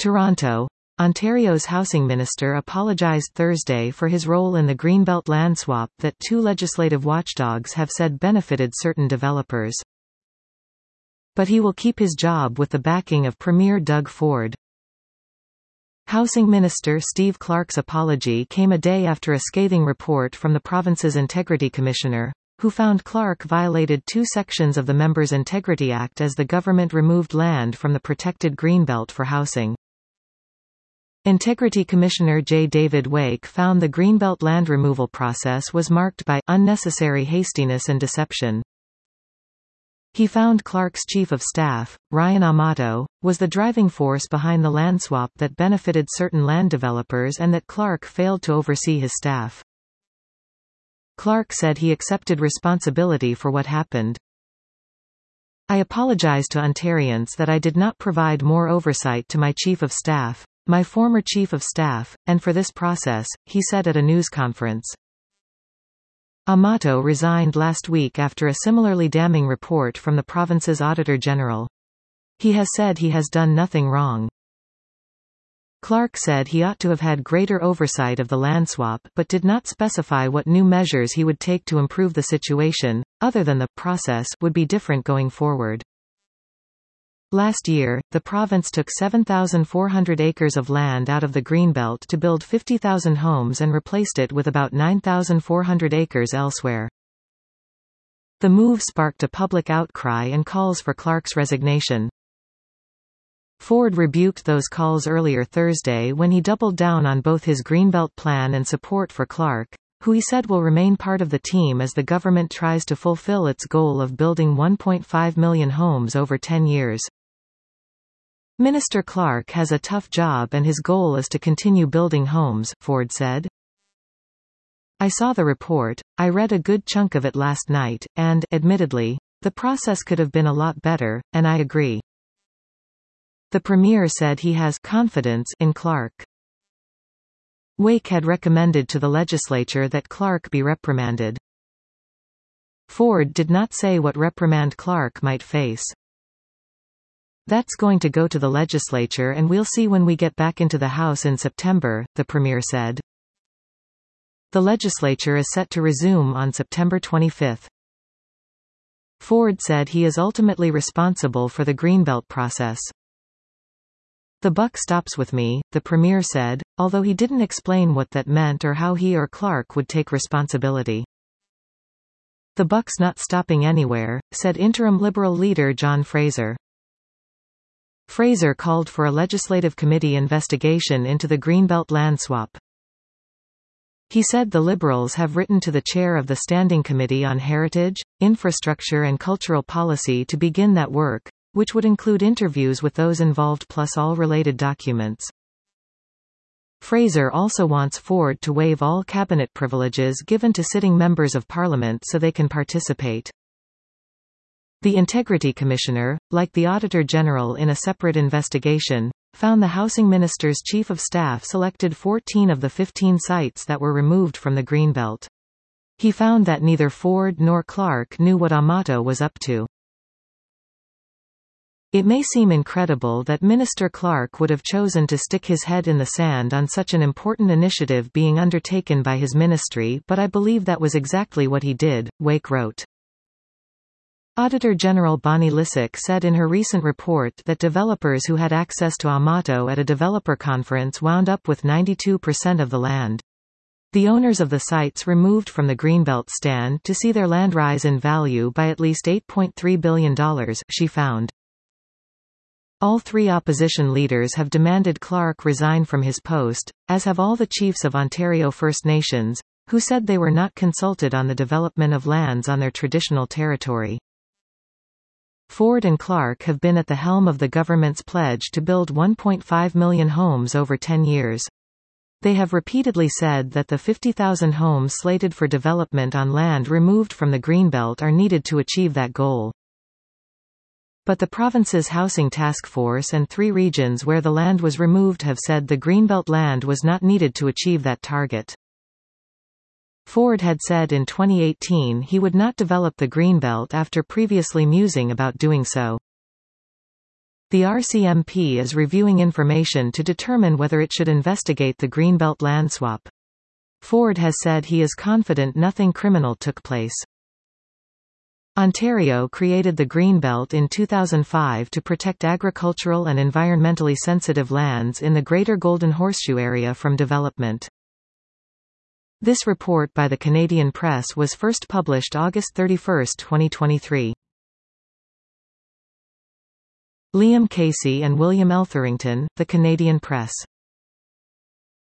Toronto. Ontario's housing minister apologised Thursday for his role in the Greenbelt land swap that two legislative watchdogs have said benefited certain developers. But he will keep his job with the backing of Premier Doug Ford. Housing Minister Steve Clark's apology came a day after a scathing report from the province's Integrity Commissioner, who found Clark violated two sections of the Members' Integrity Act as the government removed land from the protected Greenbelt for housing. Integrity Commissioner J. David Wake found the Greenbelt land removal process was marked by unnecessary hastiness and deception. He found Clark's chief of staff, Ryan Amato, was the driving force behind the land swap that benefited certain land developers and that Clark failed to oversee his staff. Clark said he accepted responsibility for what happened. "I apologize to Ontarians that I did not provide more oversight to my chief of staff, my former chief of staff, and for this process," he said at a news conference. Amato resigned last week after a similarly damning report from the province's Auditor General. He has said he has done nothing wrong. Clark said he ought to have had greater oversight of the land swap but did not specify what new measures he would take to improve the situation, other than the process would be different going forward. Last year, the province took 7,400 acres of land out of the Greenbelt to build 50,000 homes and replaced it with about 9,400 acres elsewhere. The move sparked a public outcry and calls for Clark's resignation. Ford rebuked those calls earlier Thursday when he doubled down on both his Greenbelt plan and support for Clark, who he said will remain part of the team as the government tries to fulfill its goal of building 1.5 million homes over 10 years. "Minister Clark has a tough job and his goal is to continue building homes," Ford said. "I saw the report, I read a good chunk of it last night, and, admittedly, the process could have been a lot better, and I agree." The Premier said he has confidence in Clark. Wake had recommended to the legislature that Clark be reprimanded. Ford did not say what reprimand Clark might face. "That's going to go to the legislature and we'll see when we get back into the House in September," the Premier said. The legislature is set to resume on September 25. Ford said he is ultimately responsible for the Greenbelt process. "The buck stops with me," the Premier said, although he didn't explain what that meant or how he or Clark would take responsibility. "The buck's not stopping anywhere," said interim Liberal leader John Fraser. Fraser called for a legislative committee investigation into the Greenbelt land swap. He said the Liberals have written to the chair of the Standing Committee on Heritage, Infrastructure and Cultural Policy to begin that work, which would include interviews with those involved plus all related documents. Fraser also wants Ford to waive all cabinet privileges given to sitting members of Parliament so they can participate. The Integrity Commissioner, like the Auditor General in a separate investigation, found the Housing Minister's Chief of Staff selected 14 of the 15 sites that were removed from the Greenbelt. He found that neither Ford nor Clark knew what Amato was up to. It may seem incredible that Minister Clark would have chosen to stick his head in the sand on such an important initiative being undertaken by his ministry, but I believe that was exactly what he did, Wake wrote. Auditor General Bonnie Lysyk said in her recent report that developers who had access to Amato at a developer conference wound up with 92% of the land. The owners of the sites removed from the Greenbelt stand to see their land rise in value by at least $8.3 billion, she found. All three opposition leaders have demanded Clark resign from his post, as have all the chiefs of Ontario First Nations, who said they were not consulted on the development of lands on their traditional territory. Ford and Clark have been at the helm of the government's pledge to build 1.5 million homes over 10 years. They have repeatedly said that the 50,000 homes slated for development on land removed from the Greenbelt are needed to achieve that goal. But the province's housing task force and 3 regions where the land was removed have said the Greenbelt land was not needed to achieve that target. Ford had said in 2018 he would not develop the Greenbelt after previously musing about doing so. The RCMP is reviewing information to determine whether it should investigate the Greenbelt land swap. Ford has said he is confident nothing criminal took place. Ontario created the Greenbelt in 2005 to protect agricultural and environmentally sensitive lands in the Greater Golden Horseshoe area from development. This report by the Canadian Press was first published August 31, 2023. Liam Casey and William Eltherington, The Canadian Press.